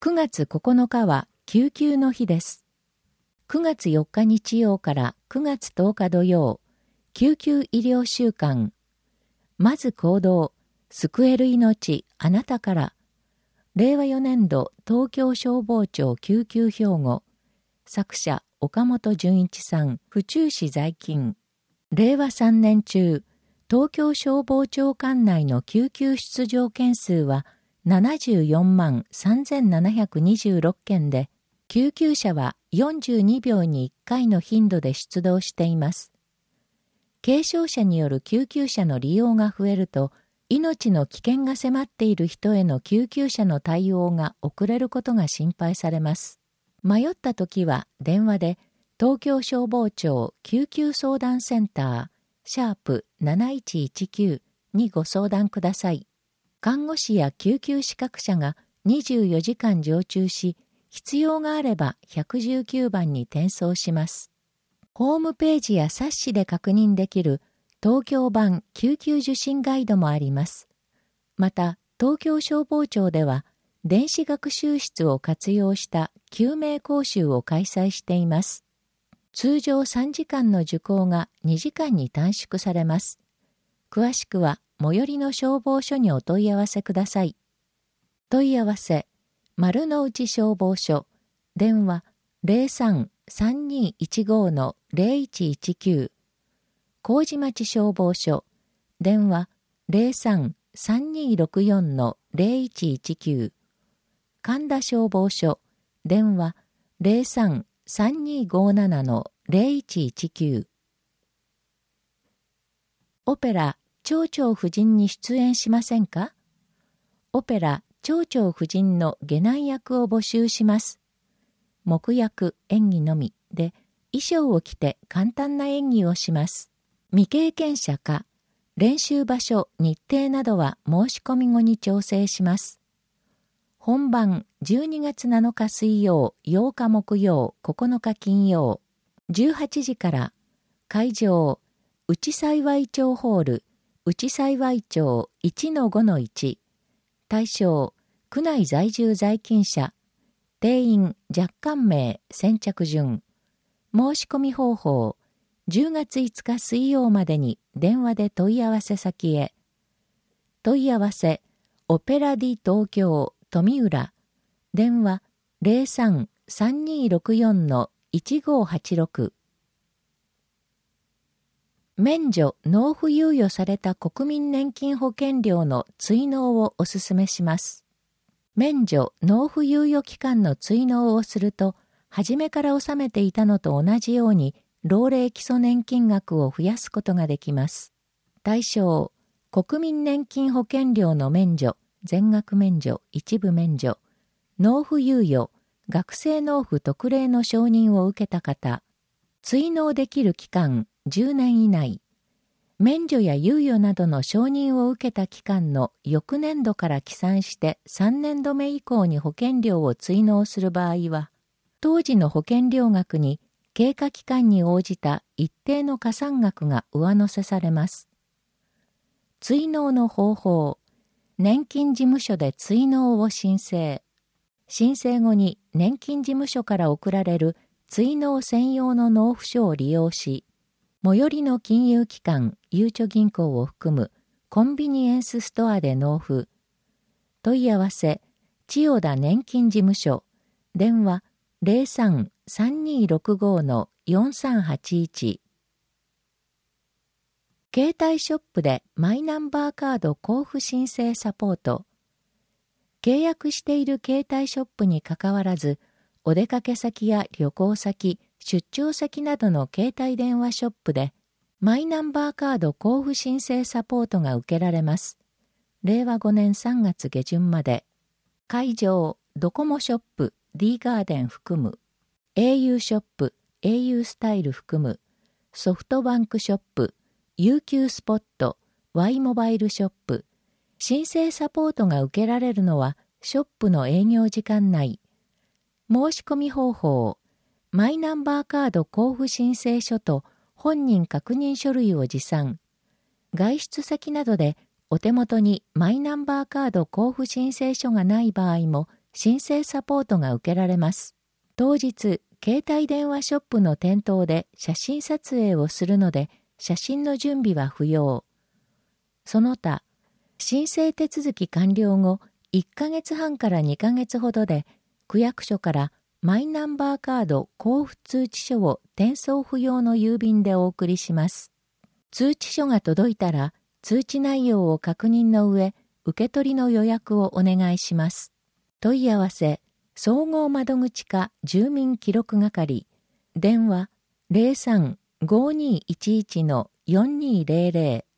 9月9日は救急の日です。9月4日日曜から9月10日土曜、救急医療週間。まず行動、救える命、あなたから。令和4年度東京消防庁救急標語。作者、岡本純一さん、府中市在勤。令和3年中、東京消防庁管内の救急出動件数は74万3726件で、救急車は42秒に1回の頻度で出動しています。軽症者による救急車の利用が増えると、命の危険が迫っている人への救急車の対応が遅れることが心配されます。迷ったときは電話で東京消防庁救急相談センター#7119にご相談ください。看護師や救急資格者が24時間常駐し、必要があれば119番に転送します。ホームページや冊子で確認できる東京版救急受診ガイドもあります。また、東京消防庁では、電子学習室を活用した救命講習を開催しています。通常3時間の受講が2時間に短縮されます。詳しくは、最寄りの消防署にお問い合わせください。問い合わせ、丸の内消防署、電話03-3215-0119、麹町消防署、電話03-3264-0119、神田消防署、電話03-3257-0119。オペラ、蝶々夫人に出演しませんか？オペラ、蝶々夫人の下男役を募集します。目役、演技のみで、衣装を着て簡単な演技をします。未経験者か、練習場所、日程などは申し込み後に調整します。本番、12月7日水曜、8日木曜、9日金曜、18時から、会場、内幸町ホール、内幸町 1-5-1、対象、区内在住在勤者、定員若干名先着順。申し込み方法、10月5日水曜までに電話で問い合わせ先へ。問い合わせ、オペラディ東京富浦、電話03-3264-1586。免除・納付猶予された国民年金保険料の追納をお勧めします。免除・納付猶予期間の追納をすると、初めから納めていたのと同じように、老齢基礎年金額を増やすことができます。対象、国民年金保険料の免除、全額免除、一部免除、納付猶予、学生納付特例の承認を受けた方、追納できる期間10年以内、免除や猶予などの承認を受けた期間の翌年度から起算して3年度目以降に保険料を追納する場合は、当時の保険料額に経過期間に応じた一定の加算額が上乗せされます。追納の方法、年金事務所で追納を申請。申請後に年金事務所から送られる追納専用の納付書を利用し、最寄りの金融機関、ゆうちょ銀行を含むコンビニエンスストアで納付。問い合わせ、千代田年金事務所、電話03-3265-4381。携帯ショップでマイナンバーカード交付申請サポート。契約している携帯ショップにかかわらず、お出かけ先や旅行先、出張先などの携帯電話ショップで、マイナンバーカード交付申請サポートが受けられます。令和5年3月下旬まで。会場、ドコモショップ、D ガーデン含む、au ショップ、au スタイル含む、ソフトバンクショップ、UQ スポット、Y モバイルショップ、申請サポートが受けられるのは、ショップの営業時間内。申し込み方法、マイナンバーカード交付申請書と本人確認書類を持参。外出先などでお手元にマイナンバーカード交付申請書がない場合も申請サポートが受けられます。当日、携帯電話ショップの店頭で写真撮影をするので、写真の準備は不要。その他、申請手続き完了後、1ヶ月半から2ヶ月ほどで、区役所からマイナンバーカード交付通知書を転送不要の郵便でお送りします。通知書が届いたら、通知内容を確認の上、受け取りの予約をお願いします。問い合わせ、総合窓口課住民記録係、電話 03-5211-4200。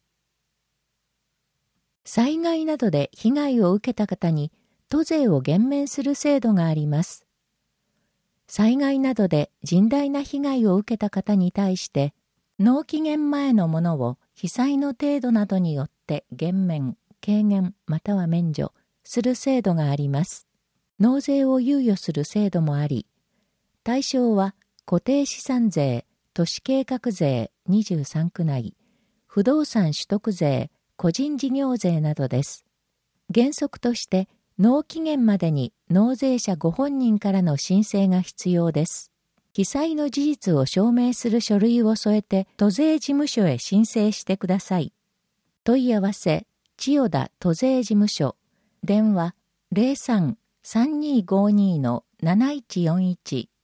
災害などで被害を受けた方に都税を減免する制度があります。災害などで甚大な被害を受けた方に対して、納期限前のものを被災の程度などによって減免、軽減または免除する制度があります。納税を猶予する制度もあり、対象は固定資産税、都市計画税23区内、不動産取得税、個人事業税などです。原則として納期限までに納税者ご本人からの申請が必要です。記載の事実を証明する書類を添えて都税事務所へ申請してください。問い合わせ、千代田都税事務所、電話 03-3252-7141。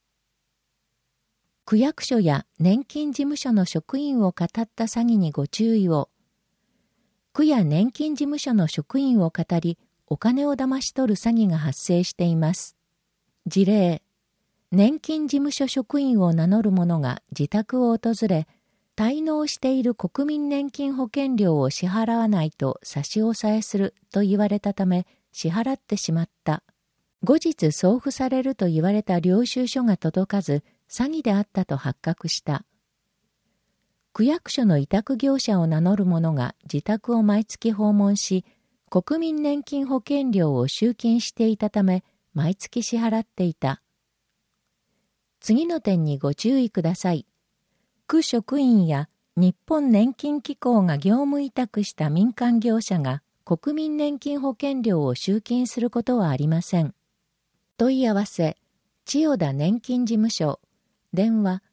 区役所や年金事務所の職員を語った詐欺にご注意を。区や年金事務所の職員を語り、お金を騙し取る詐欺が発生しています。事例、年金事務所職員を名乗る者が自宅を訪れ、滞納している国民年金保険料を支払わないと差し押さえすると言われたため、支払ってしまった。後日送付されると言われた領収書が届かず、詐欺であったと発覚した。区役所の委託業者を名乗る者が自宅を毎月訪問し、国民年金保険料を集金していたため、毎月支払っていた。次の点にご注意ください。区職員や日本年金機構が業務委託した民間業者が国民年金保険料を集金することはありません。問い合わせ、千代田年金事務所、電話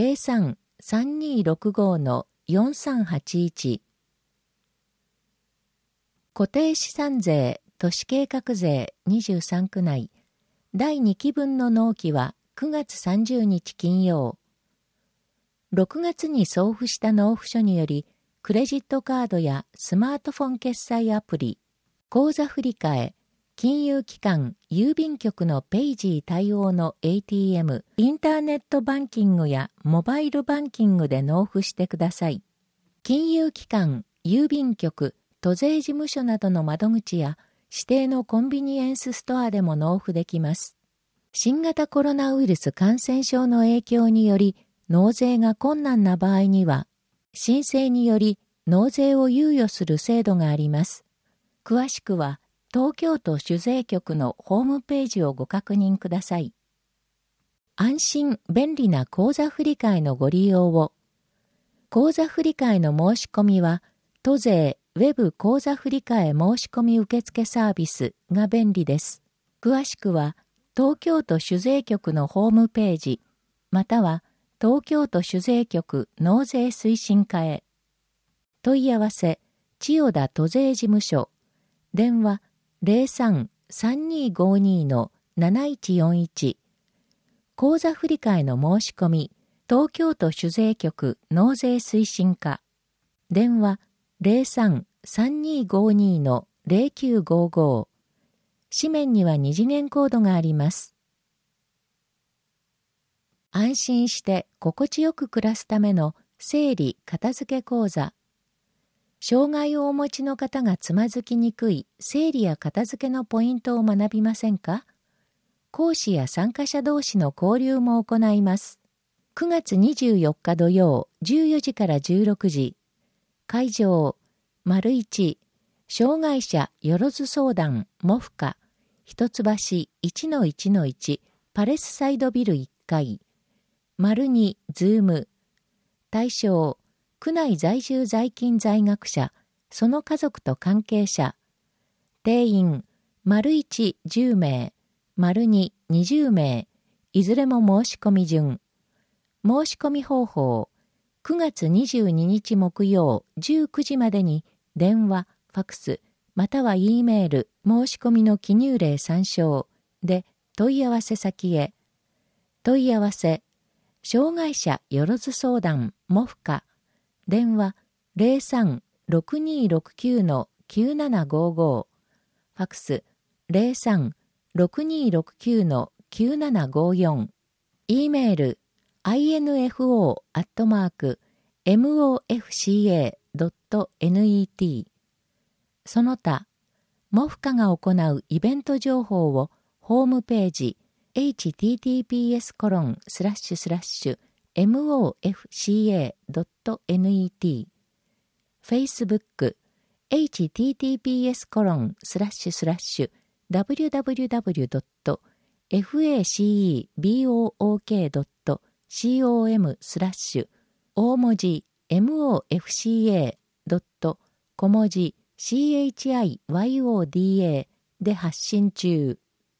03-3265-4381。固定資産税、都市計画税23区内、第2期分の納期は9月30日金曜。6月に送付した納付書により、クレジットカードやスマートフォン決済アプリ、口座振替、金融機関、郵便局のペイジー対応の ATM、インターネットバンキングやモバイルバンキングで納付してください。金融機関、郵便局、都税事務所などの窓口や指定のコンビニエンスストアでも納付できます。新型コロナウイルス感染症の影響により納税が困難な場合には、申請により納税を猶予する制度があります。詳しくは東京都主税局のホームページをご確認ください。安心便利な口座振替のご利用を。口座振替の申し込みは都税ウェブ口座振替申し込み受付サービスが便利です。詳しくは、東京都主税局のホームページ、または東京都主税局納税推進課へ。問い合わせ、千代田都税事務所、電話 03-3252-7141。口座振替の申し込み、東京都主税局納税推進課、電話03-3252-0955。紙面には二次元コードがあります。安心して心地よく暮らすための整理片付け講座。障害をお持ちの方がつまずきにくい整理や片付けのポイントを学びませんか？講師や参加者同士の交流も行います。9月24日土曜14時から16時。会場、1、障害者よろず相談、モフカ、一橋 1-1-1、パレスサイドビル1階。2、ズーム。対象、区内在住在勤在学者、その家族と関係者。定員、 丸1、10名、丸2、20名、いずれも申し込み順。申し込み方法、9月22日木曜19時までに電話、ファクス、または E メール、申し込みの記入例参照で問い合わせ先へ。問い合わせ、障害者よろず相談、モフカ、電話 03-6269-9755、ファクス 03-6269-9754、E メール、info@mofca.net。 その他、モフカが行うイベント情報をホームページ https://mofca.net、 Facebook https://www.facebook.com/ 大文字 mofca. 小文字 chiyoda で発信中。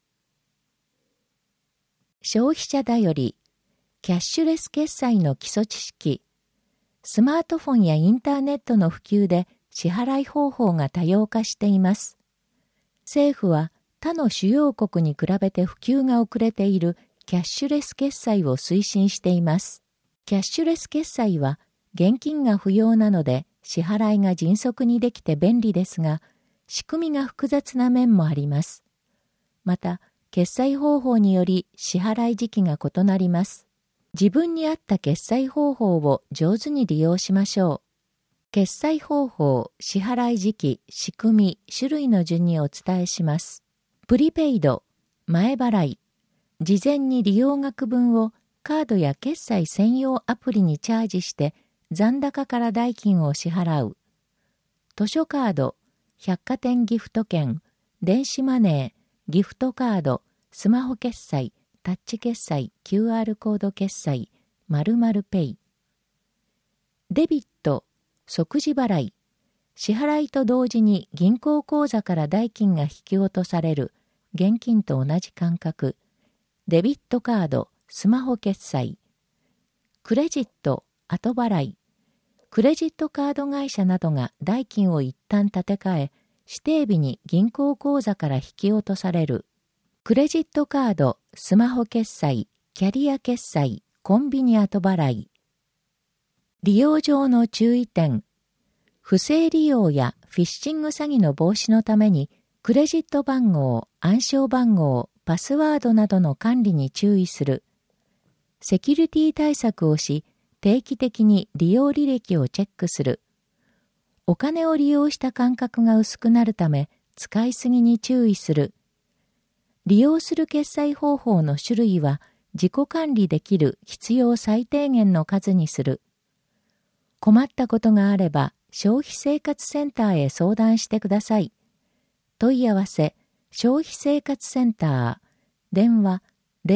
消費者だより、キャッシュレス決済の基礎知識。スマートフォンやインターネットの普及で支払い方法が多様化しています。政府は他の主要国に比べて普及が遅れているキャッシュレス決済を推進しています。キャッシュレス決済は現金が不要なので支払いが迅速にできて便利ですが、仕組みが複雑な面もあります。また、決済方法により支払い時期が異なります。自分に合った決済方法を上手に利用しましょう。決済方法、支払い時期、仕組み、種類の順にお伝えします。プリペイド、前払い。事前に利用額分をカードや決済専用アプリにチャージして残高から代金を支払う。図書カード、百貨店ギフト券、電子マネー、ギフトカード、スマホ決済、タッチ決済、QR コード決済、〇〇ペイ。デビット、即時払い。支払いと同時に銀行口座から代金が引き落とされる。現金と同じ感覚。デビットカード、スマホ決済。クレジット、後払い。クレジットカード会社などが代金を一旦立て替え、指定日に銀行口座から引き落とされる。クレジットカード、スマホ決済、キャリア決済、コンビニ後払い。利用上の注意点。不正利用やフィッシング詐欺の防止のために、クレジット番号、暗証番号、パスワードなどの管理に注意する。セキュリティ対策をし、定期的に利用履歴をチェックする。お金を利用した感覚が薄くなるため、使いすぎに注意する。利用する決済方法の種類は、自己管理できる必要最低限の数にする。困ったことがあれば、消費生活センターへ相談してください。問い合わせ、消費生活センター、電話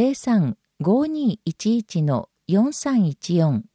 03-5211-4314。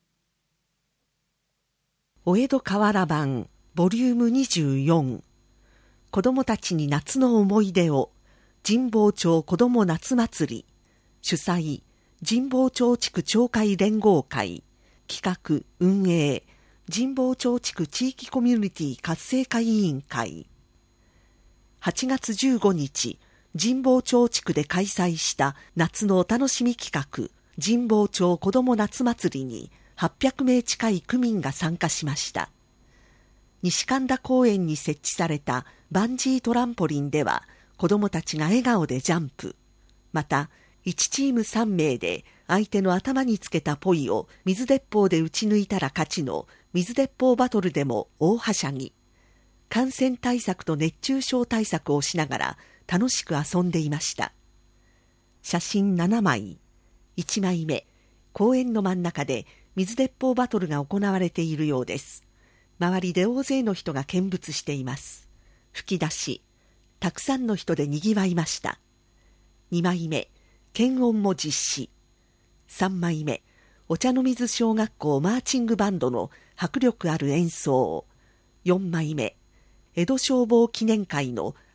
お江戸瓦版ボリューム24、子どもたちに夏の思い出を、神保町子ども夏祭り、主催神保町地区町会連合会、企画運営神保町地区地域コミュニティ活性化委員会。8月15日、神保町地区で開催した夏のお楽しみ企画、神保町子ども夏祭りに800名近い区民が参加しました。西神田公園に設置されたバンジートランポリンでは、子どもたちが笑顔でジャンプ。また、1チーム3名で相手の頭につけたポイを水鉄砲で撃ち抜いたら勝ちの水鉄砲バトルでも大はしゃぎ。感染対策と熱中症対策をしながら楽しく遊んでいました。写真7枚。1枚目、公園の真ん中で水鉄砲バトルが行われているようです。周りで大勢の人が見物しています。吹き出し、たくさんの人でにぎわいました。2枚目、検温も実施。3枚目、お茶の水小学校マーチングバンドの迫力ある演奏。4枚目、江戸消防記念会の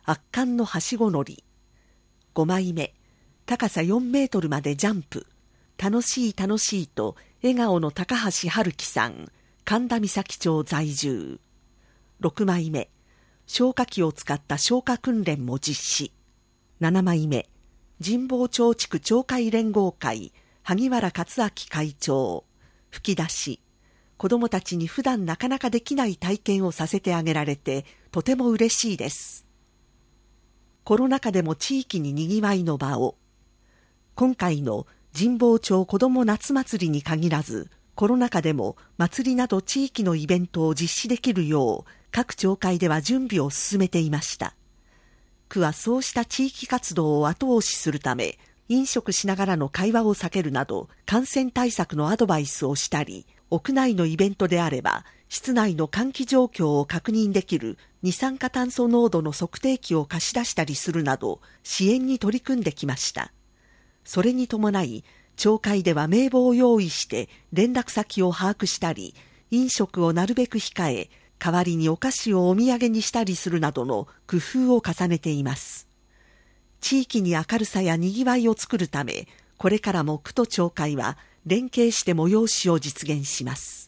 圧巻のはしご乗り。5枚目、高さ4メートルまでジャンプ。楽しい楽しいと笑顔の高橋春樹さん、神田三崎町在住。6枚目、消火器を使った消火訓練も実施。7枚目、神保町地区町会連合会萩原克明会長。吹き出し。子どもたちに普段なかなかできない体験をさせてあげられてとても嬉しいです。コロナ禍でも地域ににぎわいの場を。今回の神保町子ども夏祭りに限らず、コロナ禍でも祭りなど地域のイベントを実施できるよう各町会では準備を進めていました。区はそうした地域活動を後押しするため、飲食しながらの会話を避けるなど感染対策のアドバイスをしたり、屋内のイベントであれば室内の換気状況を確認できる二酸化炭素濃度の測定器を貸し出したりするなど支援に取り組んできました。それに伴い、町会では名簿を用意して連絡先を把握したり、飲食をなるべく控え、代わりにお菓子をお土産にしたりするなどの工夫を重ねています。地域に明るさやにぎわいを作るため、これからも区と町会は連携して催しを実現します。